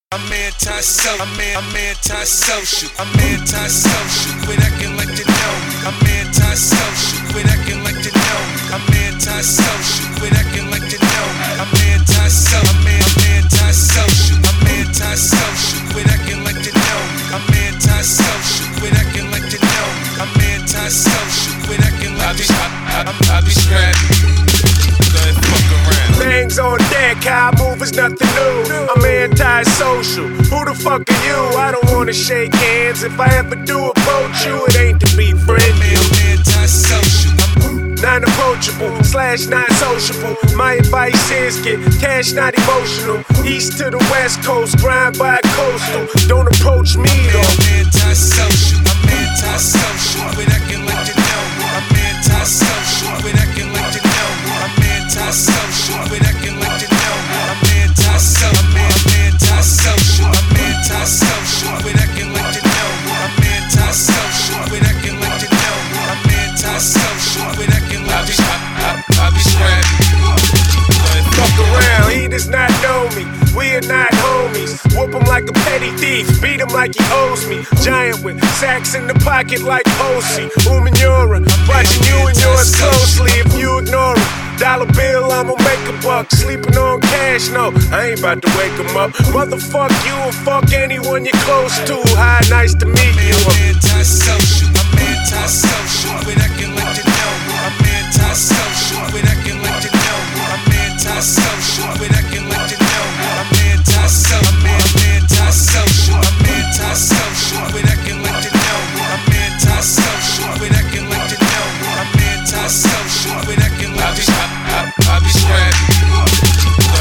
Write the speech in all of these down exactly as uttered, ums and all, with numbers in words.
I'm anti-social, I'm, an, I'm anti-social, I'm anti-social, quit acting like you know me. I'm anti-social, quit acting like you know me. I'm anti-social, quit acting like you know me. I'm anti-social, I'm, an, I'm anti-social, I'm anti-social, quit acting like you know me. I'm anti-social, quit acting like you know me. I'm anti-social, quit acting like you know me. I, I, I, I be scrappy. Things on deck, how I move is nothing new. I'm anti-social. Who the fuck are you? I don't wanna shake hands. If I ever do approach you, it ain't to be friendly. I'm anti-social. Non-approachable, slash non-sociable. My advice is get cash, not emotional. East to the west coast, grind by coastal. Don't approach me though. I'm anti-social. I'm anti-social. Quit acting like you know me. I'm anti-social. Quit acting like you know me. I'm anti-social. Quit acting like you know me. I'm anti-social. I'm anti-social. I'm anti-social. Quit acting like you know me. I'm anti-social. Quit acting like you know me. I'm anti-social. Quit acting like you know me. I, I, I be scrappy. Fuck around, he does not know me. We are not homies. Whoop him like a petty thief, beat him like he owes me. Giant with sacks in the pocket like O C. Umanura, watching you and yours closely. If you ignore him, dollar bill, I'ma make a buck. Sleeping on cash, no, I ain't about to wake him up. Motherfuck you and fuck anyone you're close to. Hi, nice to meet you. I'm anti-social, I'm anti-social. Quit acting like you know me. I'm anti-social, quit acting like you know me. I'm anti-social, quit acting like you know me. I'm anti-social, I'm anti-social, I'm anti-social, quit acting like you know me. I'm anti-social, quit acting like you know me. I'm anti-social, quit acting like you know me. I, I, I be scrappy.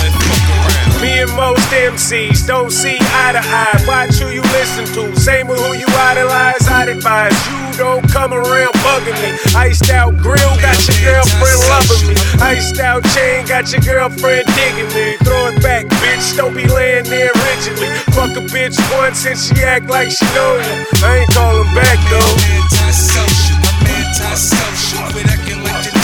Me and most M Cs don't see eye to eye. Watch who you listen to. Same with who you idolize. I'd advise you don't come around bugging me. Iced out grill got your girlfriend loving me. Iced out chain got your girlfriend digging me. Throw it back, bitch. Don't be laying there rigidly. Fuck a bitch once and she act like she know you. I ain't calling back though. I'm anti-social. I'm anti-social. Quit acting like you